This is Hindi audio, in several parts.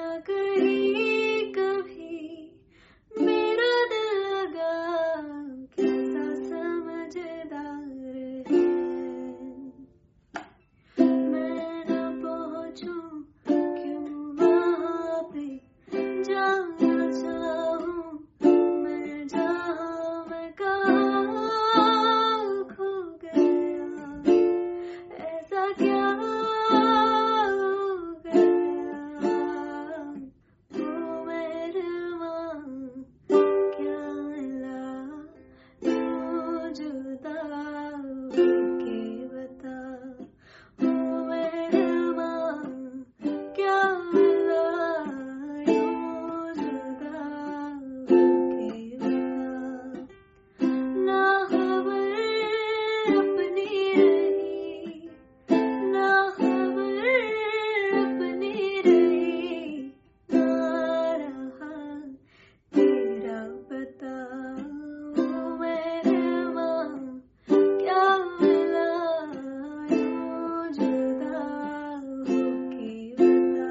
ना कहीं कभी मेरा दिल लगा, कैसा समझदार है। मैं ना पहुंचूं क्यों वहां पे, जाना चाहूं मैं जहां, मैं कहाँ खो गया, ऐसा क्या हो गया। ओ मेहरबान क्या मिला यूं जुदा होके बता। ओ मेहरबान क्या मिला यूं जुदा होके बता। ना खबर अपनी रही, ना खबर अपनी रही, ना रहा तेरा पता। ओ मेहरबान क्या मिला यूं जुदा होके बता।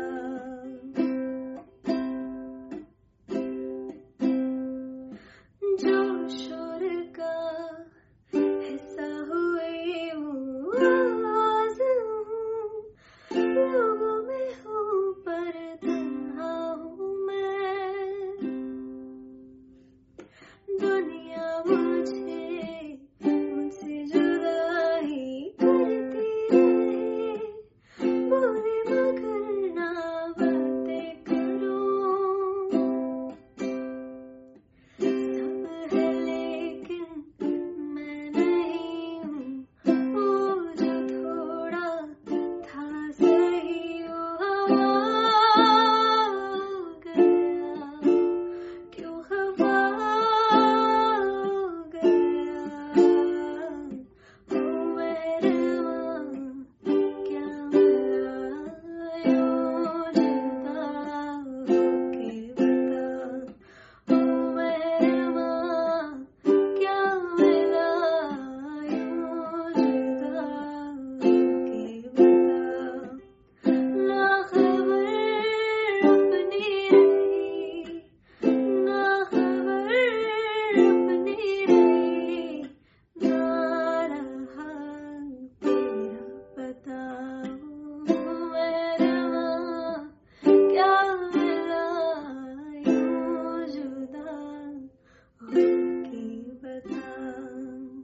जो शोर का हिस्सा हुए वो आवाज हूँ, लोगों में हूँ पर तन्हा हूँ मैं। दुनिया मुझसे जुदा ही करती रहे, बोले मगर ना बातें करूं। सब है लेकिन मैं नहीं हूँ, वो जो थोड़ा था सही वो हवा हो गया, क्यों खफा हो गया। ओ मेहरबान क्या मिला यूं जुदा होके बता। ओ मेहरबान क्या मिला यूं जुदा होके बता। ना खबर अपनी रही, ना खबर अपनी रही, ना रहा तेरा पता। ओ मेहरबान क्या मिला यूं जुदा होके